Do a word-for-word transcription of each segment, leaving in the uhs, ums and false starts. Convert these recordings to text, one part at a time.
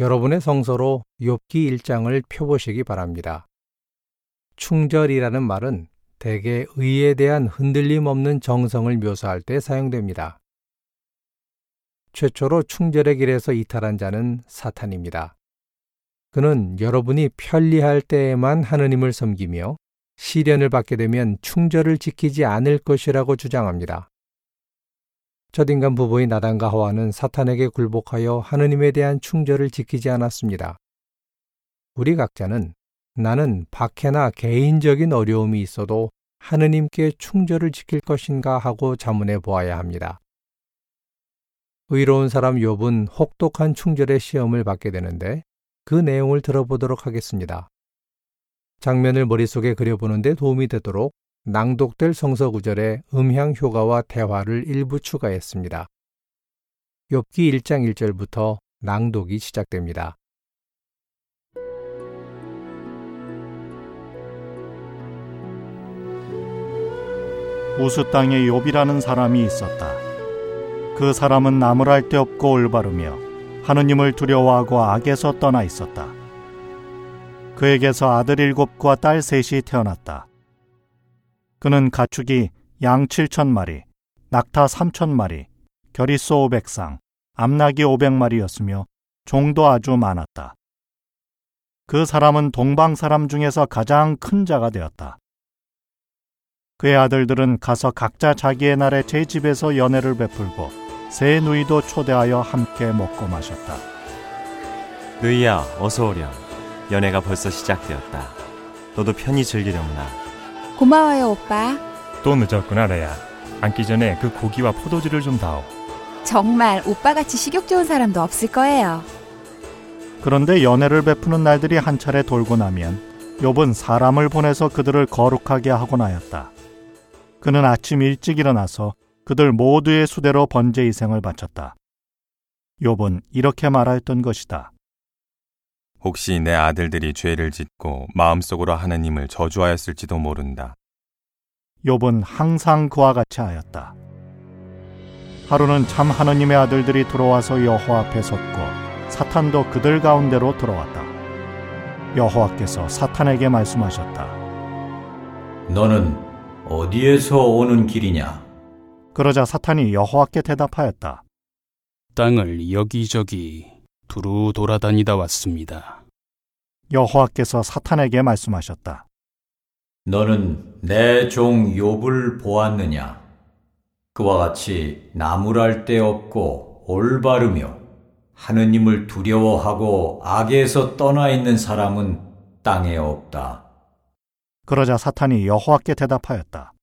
여러분의 성서로 욥기 일 장을 펴보시기 바랍니다. 충절이라는 말은 대개 의에 대한 흔들림 없는 정성을 묘사할 때 사용됩니다. 최초로 충절의 길에서 이탈한 자는 사탄입니다. 그는 여러분이 편리할 때에만 하느님을 섬기며 시련을 받게 되면 충절을 지키지 않을 것이라고 주장합니다. 첫인간 부부인 아담과 하와는 사탄에게 굴복하여 하느님에 대한 충절을 지키지 않았습니다. 우리 각자는 나는 박해나 개인적인 어려움이 있어도 하느님께 충절을 지킬 것인가 하고 자문해 보아야 합니다. 의로운 사람 욥은 혹독한 충절의 시험을 받게 되는데 그 내용을 들어보도록 하겠습니다. 장면을 머릿속에 그려보는 데 도움이 되도록 낭독될 성서 구절에 음향 효과와 대화를 일부 추가했습니다. 욥기 일 장 일 절부터 낭독이 시작됩니다. 우스 땅에 욥이라는 사람이 있었다. 그 사람은 나무랄 데 없고 올바르며 하느님을 두려워하고 악에서 떠나 있었다. 그에게서 아들 일곱과 딸 셋이 태어났다. 그는 가축이 양 칠천 마리, 낙타 삼천 마리, 겨릿소 오백 상, 암나귀 오백 마리였으며 종도 아주 많았다. 그 사람은 동방 사람 중에서 가장 큰 자가 되었다. 그의 아들들은 가서 각자 자기의 날에 제 집에서 연회를 베풀고 세 누이도 초대하여 함께 먹고 마셨다. 누이야, 어서 오렴. 연회가 벌써 시작되었다. 너도 편히 즐기렴나. 고마워요, 오빠. 또 늦었구나, 레야. 앉기 전에 그 고기와 포도주를 좀 다오. 정말 오빠같이 식욕 좋은 사람도 없을 거예요. 그런데 연회를 베푸는 날들이 한 차례 돌고 나면 욥은 사람을 보내서 그들을 거룩하게 하곤 하였다. 그는 아침 일찍 일어나서 그들 모두의 수대로 번제 이생을 바쳤다. 욥은 이렇게 말하였던 것이다. 혹시 내 아들들이 죄를 짓고 마음속으로 하느님을 저주하였을지도 모른다. 욥은 항상 그와 같이 하였다. 하루는 참 하느님의 아들들이 들어와서 여호와 앞에 섰고 사탄도 그들 가운데로 들어왔다. 여호와께서 사탄에게 말씀하셨다. 너는 어디에서 오는 길이냐? 그러자 사탄이 여호와께 대답하였다. 땅을 여기저기 두루 돌아다니다 왔습니다. 여호와께서 사탄에게 말씀하셨다. 너는 내 종 욥을 보았느냐? 그와 같이 나무랄 데 없고 올바르며 하느님을 두려워하고 악에서 떠나 있는 사람은 땅에 없다. 그러자 사탄이 여호와께 대답하였다.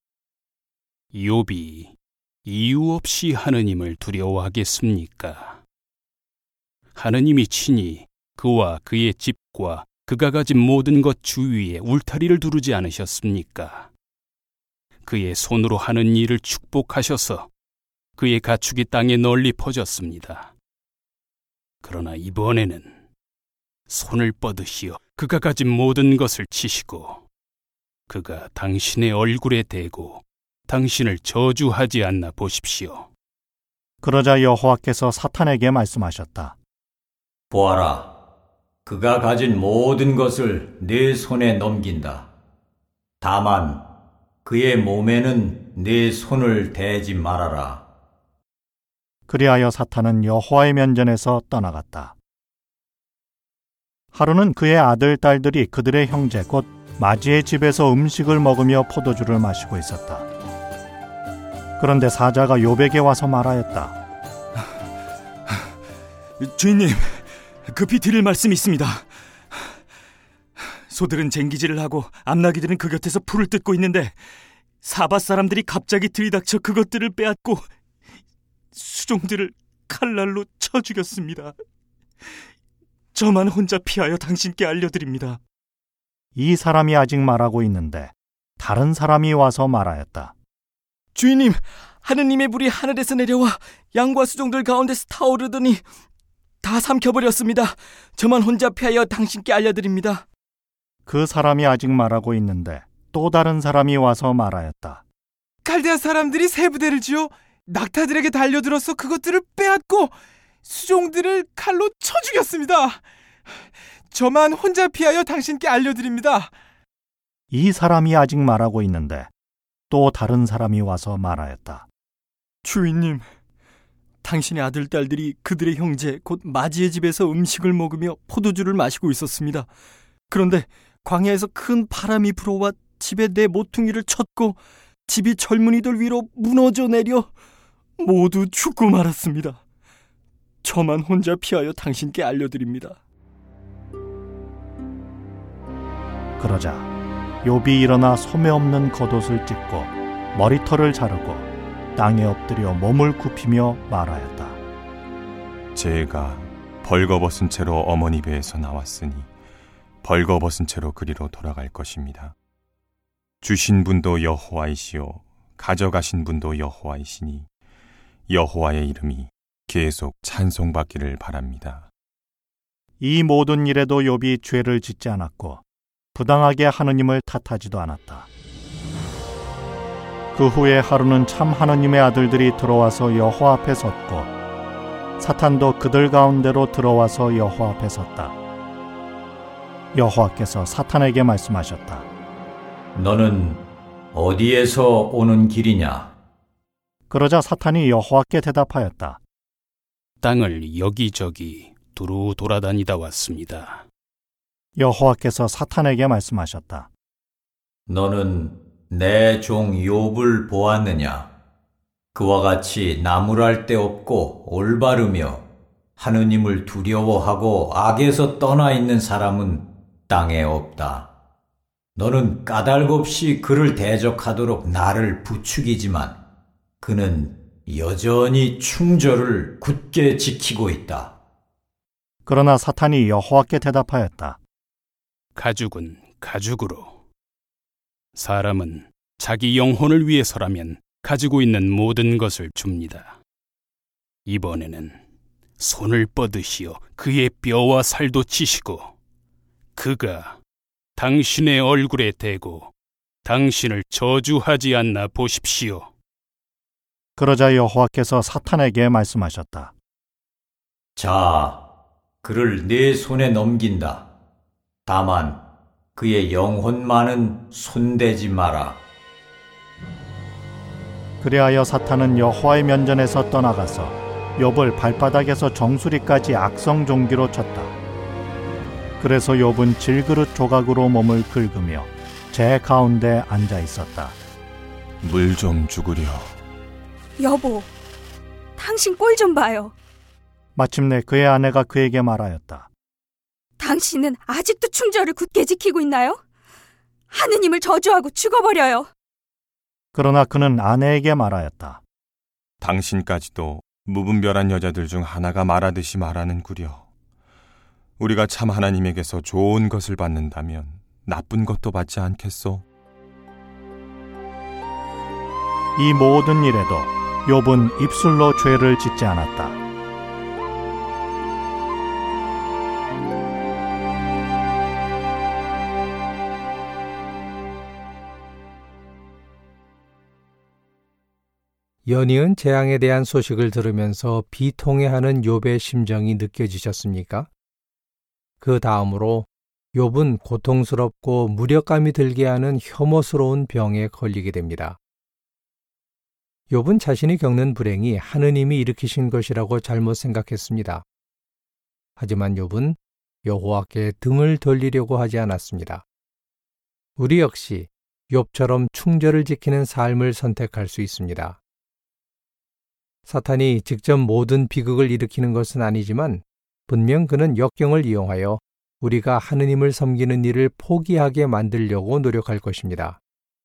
욥이 이유 없이 하느님을 두려워하겠습니까? 하느님이 친히 그와 그의 집과 그가 가진 모든 것 주위에 울타리를 두르지 않으셨습니까? 그의 손으로 하는 일을 축복하셔서 그의 가축이 땅에 널리 퍼졌습니다. 그러나 이번에는 손을 뻗으시어 그가 가진 모든 것을 치시고 그가 당신의 얼굴에 대고 당신을 저주하지 않나 보십시오. 그러자 여호와께서 사탄에게 말씀하셨다. 보아라, 그가 가진 모든 것을 네 손에 넘긴다. 다만 그의 몸에는 네 손을 대지 말아라. 그리하여 사탄은 여호와의 면전에서 떠나갔다. 하루는 그의 아들, 딸들이 그들의 형제 곧 마지의 집에서 음식을 먹으며 포도주를 마시고 있었다. 그런데 사자가 욥에게 와서 말하였다. 주인님, 급히 드릴 말씀이 있습니다. 소들은 쟁기질을 하고 암나귀들은 그 곁에서 풀을 뜯고 있는데 사밧 사람들이 갑자기 들이닥쳐 그것들을 빼앗고 수종들을 칼날로 쳐 죽였습니다. 저만 혼자 피하여 당신께 알려드립니다. 이 사람이 아직 말하고 있는데 다른 사람이 와서 말하였다. 주인님, 하느님의 불이 하늘에서 내려와 양과 수종들 가운데서 타오르더니 다 삼켜버렸습니다. 저만 혼자 피하여 당신께 알려드립니다. 그 사람이 아직 말하고 있는데 또 다른 사람이 와서 말하였다. 갈대아 사람들이 세 부대를 지어 낙타들에게 달려들어서 그것들을 빼앗고 수종들을 칼로 쳐 죽였습니다. 저만 혼자 피하여 당신께 알려드립니다. 이 사람이 아직 말하고 있는데 또 다른 사람이 와서 말하였다. 주인님, 당신의 아들, 딸들이 그들의 형제 곧 마지의 집에서 음식을 먹으며 포도주를 마시고 있었습니다. 그런데 광야에서 큰 바람이 불어와 집에 내 모퉁이를 쳤고 집이 젊은이들 위로 무너져 내려 모두 죽고 말았습니다. 저만 혼자 피하여 당신께 알려드립니다. 그러자 욥이 일어나 소매 없는 겉옷을 찢고 머리털을 자르고 땅에 엎드려 몸을 굽히며 말하였다. 제가 벌거벗은 채로 어머니 배에서 나왔으니 벌거벗은 채로 그리로 돌아갈 것입니다. 주신 분도 여호와이시요 가져가신 분도 여호와이시니 여호와의 이름이 계속 찬송받기를 바랍니다. 이 모든 일에도 욥이 죄를 짓지 않았고 부당하게 하느님을 탓하지도 않았다. 그 후에 하루는 참 하느님의 아들들이 들어와서 여호와 앞에 섰고 사탄도 그들 가운데로 들어와서 여호와 앞에 섰다. 여호와께서 사탄에게 말씀하셨다. 너는 어디에서 오는 길이냐? 그러자 사탄이 여호와께 대답하였다. 땅을 여기저기 두루 돌아다니다 왔습니다. 여호와께서 사탄에게 말씀하셨다. 너는 내 종 욥을 보았느냐? 그와 같이 나무랄 데 없고 올바르며 하느님을 두려워하고 악에서 떠나 있는 사람은 땅에 없다. 너는 까닭없이 그를 대적하도록 나를 부추기지만 그는 여전히 충절을 굳게 지키고 있다. 그러나 사탄이 여호와께 대답하였다. 가죽은 가죽으로. 사람은 자기 영혼을 위해서라면 가지고 있는 모든 것을 줍니다. 이번에는 손을 뻗으시어 그의 뼈와 살도 치시고 그가 당신의 얼굴에 대고 당신을 저주하지 않나 보십시오. 그러자 여호와께서 사탄에게 말씀하셨다. 자, 그를 내 손에 넘긴다. 다만 그의 영혼만은 손대지 마라. 그리하여 사탄은 여호와의 면전에서 떠나가서 욥을 발바닥에서 정수리까지 악성종기로 쳤다. 그래서 욥은 질그릇 조각으로 몸을 긁으며 재 가운데 앉아 있었다. 물 좀 주구려. 여보, 당신 꼴 좀 봐요. 마침내 그의 아내가 그에게 말하였다. 당신은 아직도 충절을 굳게 지키고 있나요? 하느님을 저주하고 죽어버려요. 그러나 그는 아내에게 말하였다. 당신까지도 무분별한 여자들 중 하나가 말하듯이 말하는구려. 우리가 참 하나님에게서 좋은 것을 받는다면 나쁜 것도 받지 않겠소? 이 모든 일에도 욥은 입술로 죄를 짓지 않았다. 연이은 재앙에 대한 소식을 들으면서 비통해하는 욥의 심정이 느껴지셨습니까? 그 다음으로 욥은 고통스럽고 무력감이 들게 하는 혐오스러운 병에 걸리게 됩니다. 욥은 자신이 겪는 불행이 하느님이 일으키신 것이라고 잘못 생각했습니다. 하지만 욥은 여호와께 등을 돌리려고 하지 않았습니다. 우리 역시 욥처럼 충절을 지키는 삶을 선택할 수 있습니다. 사탄이 직접 모든 비극을 일으키는 것은 아니지만 분명 그는 역경을 이용하여 우리가 하느님을 섬기는 일을 포기하게 만들려고 노력할 것입니다.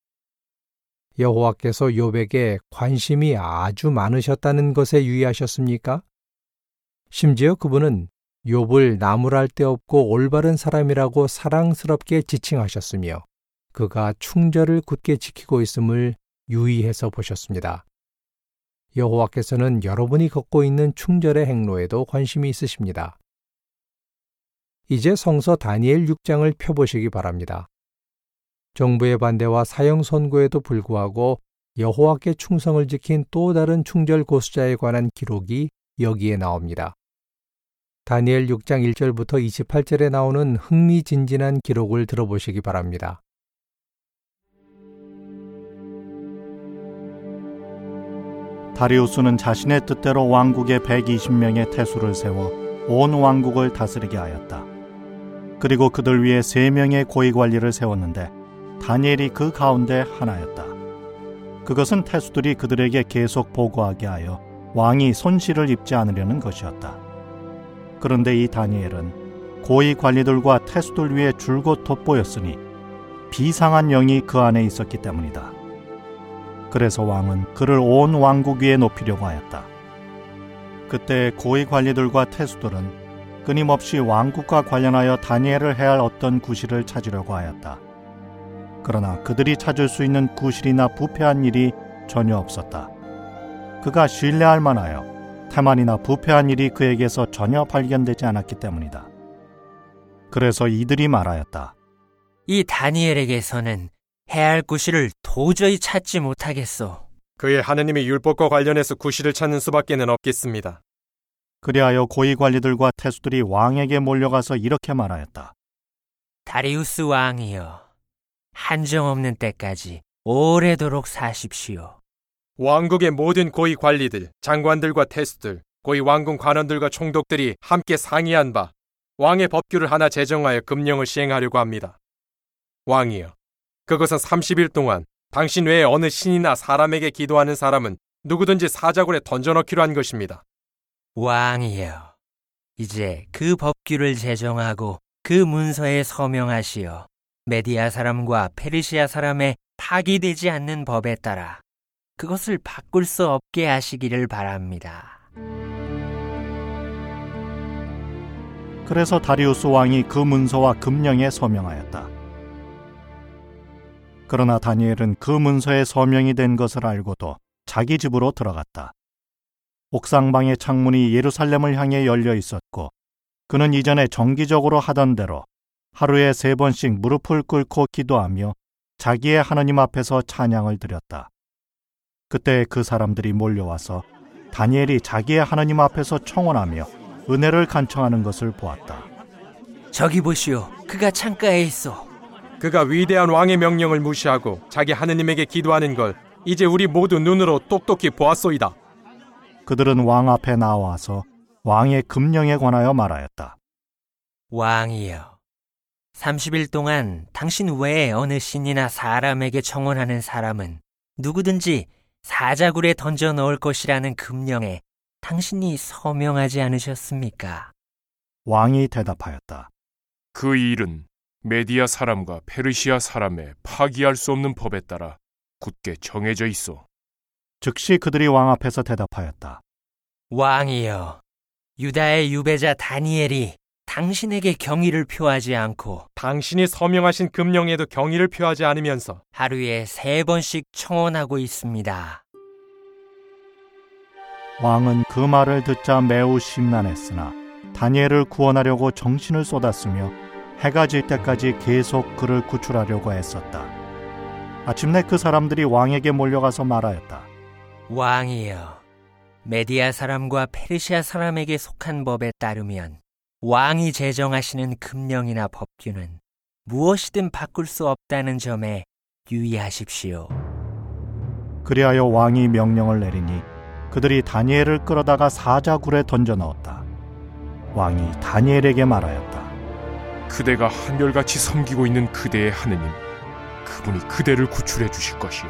여호와께서 욥에게 관심이 아주 많으셨다는 것에 유의하셨습니까? 심지어 그분은 욥을 나무랄 데 없고 올바른 사람이라고 사랑스럽게 지칭하셨으며 그가 충절을 굳게 지키고 있음을 유의해서 보셨습니다. 여호와께서는 여러분이 걷고 있는 충절의 행로에도 관심이 있으십니다. 이제 성서 다니엘 육 장을 펴보시기 바랍니다. 정부의 반대와 사형 선고에도 불구하고 여호와께 충성을 지킨 또 다른 충절 고수자에 관한 기록이 여기에 나옵니다. 다니엘 육 장 일 절부터 이십팔 절에 나오는 흥미진진한 기록을 들어보시기 바랍니다. 다리우스는 자신의 뜻대로 왕국에 백이십 명의 태수를 세워 온 왕국을 다스리게 하였다. 그리고 그들 위에 세 명의 고위관리를 세웠는데 다니엘이 그 가운데 하나였다. 그것은 태수들이 그들에게 계속 보고하게 하여 왕이 손실을 입지 않으려는 것이었다. 그런데 이 다니엘은 고위관리들과 태수들 위에 줄곧 돋보였으니 비상한 영이 그 안에 있었기 때문이다. 그래서 왕은 그를 온 왕국 위에 높이려고 하였다. 그때 고위관리들과 태수들은 끊임없이 왕국과 관련하여 다니엘을 해할 어떤 구실을 찾으려고 하였다. 그러나 그들이 찾을 수 있는 구실이나 부패한 일이 전혀 없었다. 그가 신뢰할 만하여 태만이나 부패한 일이 그에게서 전혀 발견되지 않았기 때문이다. 그래서 이들이 말하였다. 이 다니엘에게서는 해할 구실을 도저히 찾지 못하겠소. 그의 하느님의 율법과 관련해서 구실을 찾는 수밖에는 없겠습니다. 그리하여 고위관리들과 태수들이 왕에게 몰려가서 이렇게 말하였다. 다리우스 왕이여, 한정없는 때까지 오래도록 사십시오. 왕국의 모든 고위 관리들, 장관들과 태수들, 고위 왕궁 관원들과 총독들이 함께 상의한 바 왕의 법규를 하나 제정하여 금령을 시행하려고 합니다. 왕이여, 그것은 삼십 일 동안 당신 외에 어느 신이나 사람에게 기도하는 사람은 누구든지 사자굴에 던져넣기로 한 것입니다. 왕이여, 이제 그 법규를 제정하고 그 문서에 서명하시어 메디아 사람과 페르시아 사람의 파기되지 않는 법에 따라 그것을 바꿀 수 없게 하시기를 바랍니다. 그래서 다리우스 왕이 그 문서와 금령에 서명하였다. 그러나 다니엘은 그 문서에 서명이 된 것을 알고도 자기 집으로 들어갔다. 옥상방의 창문이 예루살렘을 향해 열려 있었고 그는 이전에 정기적으로 하던 대로 하루에 세 번씩 무릎을 꿇고 기도하며 자기의 하나님 앞에서 찬양을 드렸다. 그때 그 사람들이 몰려와서 다니엘이 자기의 하나님 앞에서 청원하며 은혜를 간청하는 것을 보았다. 저기 보시오, 그가 창가에 있어. 그가 위대한 왕의 명령을 무시하고 자기 하느님에게 기도하는 걸 이제 우리 모두 눈으로 똑똑히 보았소이다. 그들은 왕 앞에 나와서 왕의 금령에 관하여 말하였다. 왕이여, 삼십 일 동안 당신 외에 어느 신이나 사람에게 청원하는 사람은 누구든지 사자굴에 던져 넣을 것이라는 금령에 당신이 서명하지 않으셨습니까? 왕이 대답하였다. 그 일은 메디아 사람과 페르시아 사람의 파기할 수 없는 법에 따라 굳게 정해져 있어. 즉시 그들이 왕 앞에서 대답하였다. 왕이여, 유다의 유배자 다니엘이 당신에게 경의를 표하지 않고 당신이 서명하신 금령에도 경의를 표하지 않으면서 하루에 세 번씩 청원하고 있습니다. 왕은 그 말을 듣자 매우 심란했으나 다니엘을 구원하려고 정신을 쏟았으며 해가 질 때까지 계속 그를 구출하려고 애썼다. 아침내 그 사람들이 왕에게 몰려가서 말하였다. 왕이여, 메디아 사람과 페르시아 사람에게 속한 법에 따르면 왕이 제정하시는 금령이나 법규는 무엇이든 바꿀 수 없다는 점에 유의하십시오. 그리하여 왕이 명령을 내리니 그들이 다니엘을 끌어다가 사자굴에 던져 넣었다. 왕이 다니엘에게 말하였다. 그대가 한결같이 섬기고 있는 그대의 하느님, 그분이 그대를 구출해 주실 것이요.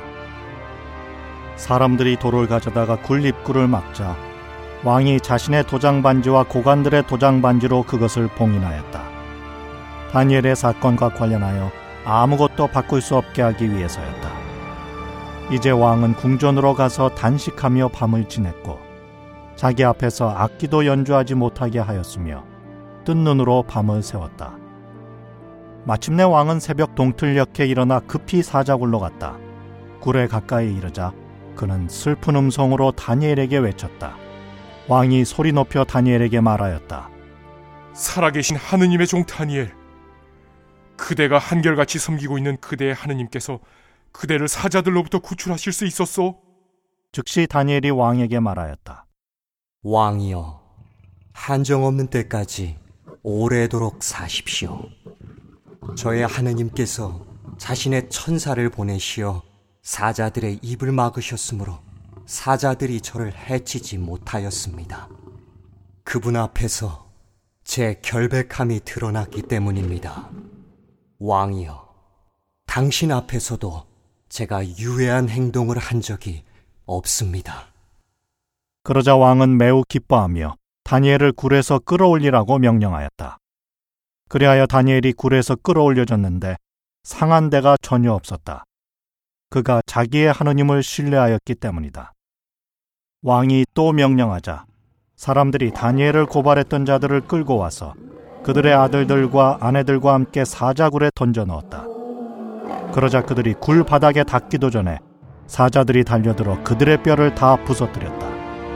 사람들이 돌을 가져다가 굴 입구를 막자 왕이 자신의 도장 반지와 고관들의 도장 반지로 그것을 봉인하였다. 다니엘의 사건과 관련하여 아무것도 바꿀 수 없게 하기 위해서였다. 이제 왕은 궁전으로 가서 단식하며 밤을 지냈고 자기 앞에서 악기도 연주하지 못하게 하였으며 뜬 눈으로 밤을 새웠다. 마침내 왕은 새벽 동틀녘에 일어나 급히 사자굴로 갔다. 굴에 가까이 이르자 그는 슬픈 음성으로 다니엘에게 외쳤다. 왕이 소리 높여 다니엘에게 말하였다. 살아계신 하느님의 종 다니엘, 그대가 한결같이 섬기고 있는 그대의 하느님께서 그대를 사자들로부터 구출하실 수 있었소? 즉시 다니엘이 왕에게 말하였다. 왕이여, 한정없는 때까지 오래도록 사십시오. 저의 하느님께서 자신의 천사를 보내시어 사자들의 입을 막으셨으므로 사자들이 저를 해치지 못하였습니다. 그분 앞에서 제 결백함이 드러났기 때문입니다. 왕이여, 당신 앞에서도 제가 유해한 행동을 한 적이 없습니다. 그러자 왕은 매우 기뻐하며 다니엘을 굴에서 끌어올리라고 명령하였다. 그리하여 다니엘이 굴에서 끌어올려졌는데 상한 데가 전혀 없었다. 그가 자기의 하느님을 신뢰하였기 때문이다. 왕이 또 명령하자 사람들이 다니엘을 고발했던 자들을 끌고 와서 그들의 아들들과 아내들과 함께 사자굴에 던져 넣었다. 그러자 그들이 굴 바닥에 닿기도 전에 사자들이 달려들어 그들의 뼈를 다 부서뜨렸다.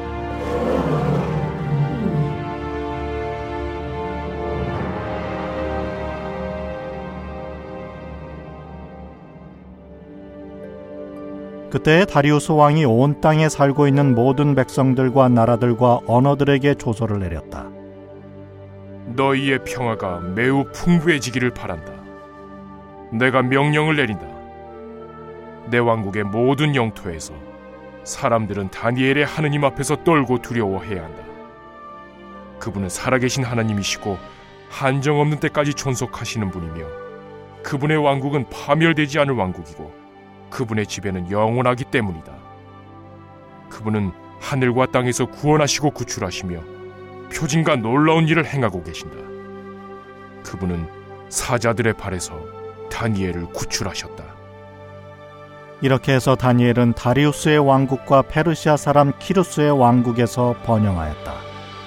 그때 다리우스 왕이 온 땅에 살고 있는 모든 백성들과 나라들과 언어들에게 조서를 내렸다. 너희의 평화가 매우 풍부해지기를 바란다. 내가 명령을 내린다. 내 왕국의 모든 영토에서 사람들은 다니엘의 하느님 앞에서 떨고 두려워해야 한다. 그분은 살아계신 하나님이시고 한정없는 때까지 존속하시는 분이며 그분의 왕국은 파멸되지 않을 왕국이고 그분의 지배는 영원하기 때문이다. 그분은 하늘과 땅에서 구원하시고 구출하시며 표징과 놀라운 일을 행하고 계신다. 그분은 사자들의 발에서 다니엘을 구출하셨다. 이렇게 해서 다니엘은 다리우스의 왕국과 페르시아 사람 키루스의 왕국에서 번영하였다.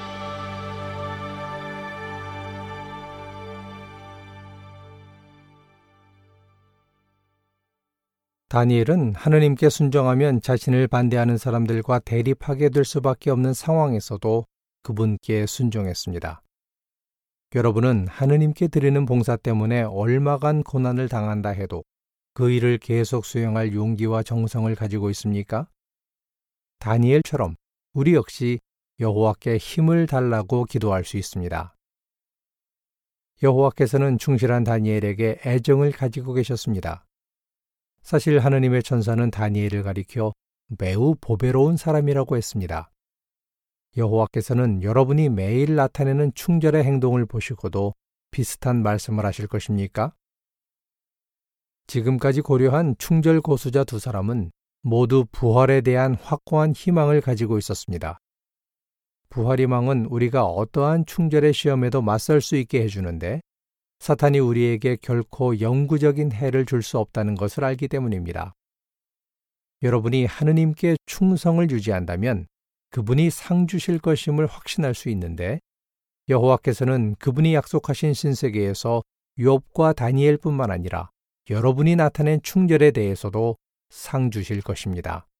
다니엘은 하느님께 순종하면 자신을 반대하는 사람들과 대립하게 될 수밖에 없는 상황에서도 그분께 순종했습니다. 여러분은 하느님께 드리는 봉사 때문에 얼마간 고난을 당한다 해도 그 일을 계속 수행할 용기와 정성을 가지고 있습니까? 다니엘처럼 우리 역시 여호와께 힘을 달라고 기도할 수 있습니다. 여호와께서는 충실한 다니엘에게 애정을 가지고 계셨습니다. 사실 하느님의 천사는 다니엘을 가리켜 매우 보배로운 사람이라고 했습니다. 여호와께서는 여러분이 매일 나타내는 충절의 행동을 보시고도 비슷한 말씀을 하실 것입니까? 지금까지 고려한 충절 고수자 두 사람은 모두 부활에 대한 확고한 희망을 가지고 있었습니다. 부활 희망은 우리가 어떠한 충절의 시험에도 맞설 수 있게 해주는데 사탄이 우리에게 결코 영구적인 해를 줄 수 없다는 것을 알기 때문입니다. 여러분이 하느님께 충성을 유지한다면 그분이 상 주실 것임을 확신할 수 있는데 여호와께서는 그분이 약속하신 신세계에서 욥과 다니엘뿐만 아니라 여러분이 나타낸 충절에 대해서도 상 주실 것입니다.